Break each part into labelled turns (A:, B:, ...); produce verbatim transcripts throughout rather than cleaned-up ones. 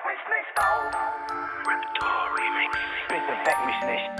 A: mich nicht auf. Raptor Remix. Bitte weck mich nicht.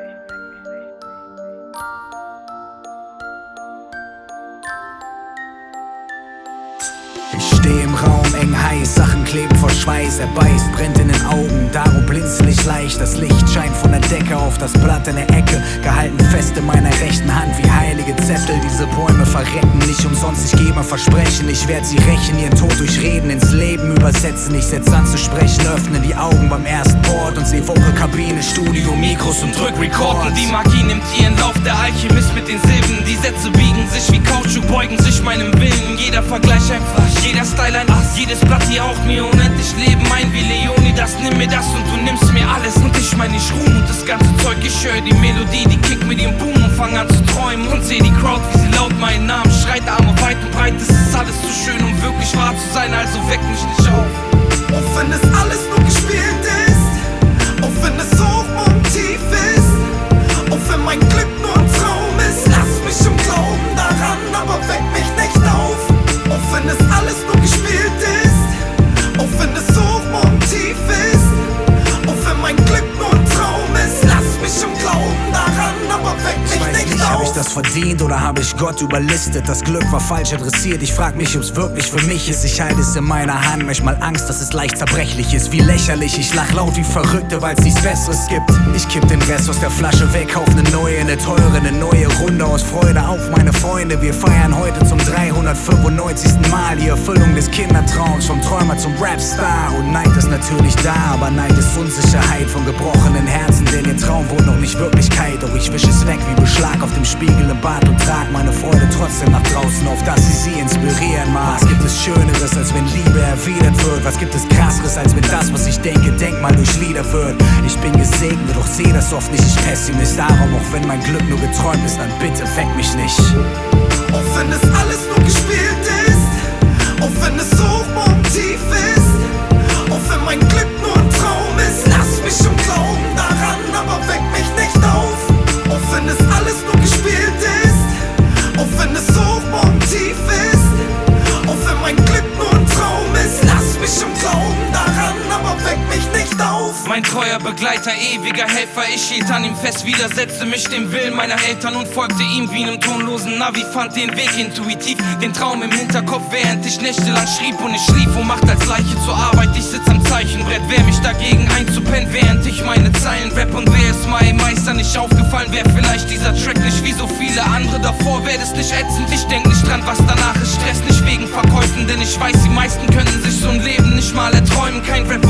B: Ich steh im Raum, eng heiß, Sachen kleben vor Schweiß. Er beißt, brennt in den Augen, darum blinzel ich leicht. Das Licht scheint von der Decke auf das Blatt in der Ecke, gehalten fest in meiner rechten Hand wie heilige Zettel. Diese Bäume verrecken nicht umsonst, ich gebe Versprechen. Ich werd sie rächen, ihren Tod durch Reden ins Leben übersetzen. Ich setz an zu sprechen, öffne die Augen beim ersten Wort und seh Vocal-Kabine, Studio, Mikros und drück Record.
C: Und die Magie nimmt ihren Lauf, der Alchemist mit den Silben. Die Sätze biegen sich wie Kautschuk, beugen sich meinem Willen. Jeder Vergleich ein Flash, jeder Style ein Ass. Jedes Blatt hier haucht mir unendlich Leben ein wie Leonidas. Nimm mir das und du nimmst mir alles. Und ich mein, ich ruhm und das ganze Zeug. Ich höre die Melodie, die kickt mit ihrem Boom und fang an zu träumen. Und seh die Crowd, wie sie laut meinen Namen schreit. Arme weit und breit, es ist alles zu schön, um wirklich wahr zu sein. Also weck mich nicht auf.
D: Auch wenn es alles nur gespielt ist, auch wenn es hoch und tief ist, auch wenn mein Glück nur ein Traum ist, lass mich im Glauben daran, aber weck mich nicht auf. Auch wenn es alles nur gespielt ist, auch wenn es hoch und tief ist, auch wenn mein Glück nur ein Traum ist, lass mich im Glauben daran, aber weck mich nicht
B: Nicht,
D: auf.
B: hab ich das verdient oder hab ich Gott überlistet? Das Glück war falsch adressiert, ich frag mich, ob's wirklich für mich ist. Ich halte es in meiner Hand, manchmal Angst, dass es leicht zerbrechlich ist. Wie lächerlich, ich lach laut wie Verrückte, weil's nichts Besseres gibt. Ich kipp den Rest aus der Flasche weg, kauf ne neue, ne teure, ne neue Runde aus Freude auf meine Freunde. Wir feiern heute zum dreihundertfünfundneunzigsten Mal die Erfüllung des Kindertraums, vom Träumer zum Rapstar. Und Neid ist natürlich da, aber Neid ist Unsicherheit von gebrochenen Herzen, denn ihr Traum wurde noch nicht Wirklichkeit. Doch ich wisch es weg wie Beschlag auf dem Spiegel im Bad und trag meine Freude trotzdem nach draußen, auf dass ich sie inspirieren mag. Was gibt es Schöneres, als wenn Liebe erwidert wird? Was gibt es Krasseres, als wenn das, was ich denke, denk mal durch Lieder wird? Ich bin gesegnet, doch seh das oft nicht, ich Pessimist. Darum, auch wenn mein Glück nur geträumt ist, dann bitte weck mich nicht.
D: Auch wenn es alles nur gespielt ist, auch wenn es hoch und tief ist, auch wenn mein Glück nur ein Traum ist, lass mich im Glauben daran, aber weck mich nicht auf. Auch wenn es alles nur gespielt ist, auch wenn es hoch und tief ist, auch wenn mein Glück nur ein Traum ist, lass mich im Glauben daran, aber weck mich nicht auf.
C: Mein treuer Begleiter, ewiger Helfer, ich hielt an ihm fest, widersetzte mich dem Willen meiner Eltern und folgte ihm wie einem tonlosen Navi, fand den Weg intuitiv, den Traum im Hinterkopf, während ich nächtelang schrieb und ich schlief und macht als Leiche zur Arbeit. Ich sitz am Zeichenbrett, wehr mich dagegen einzupennen, während ich meine Zeilen rap. Und wäre es meinem Meister nicht aufgefallen, wäre vielleicht dieser Track nicht wie so viele andere davor, wäre es nicht ätzend. Ich denk nicht dran, was danach ist, Stress nicht wegen Verkäufen, denn ich weiß, die meisten können sich so ein Leben nicht mal erträumen. Kein Rap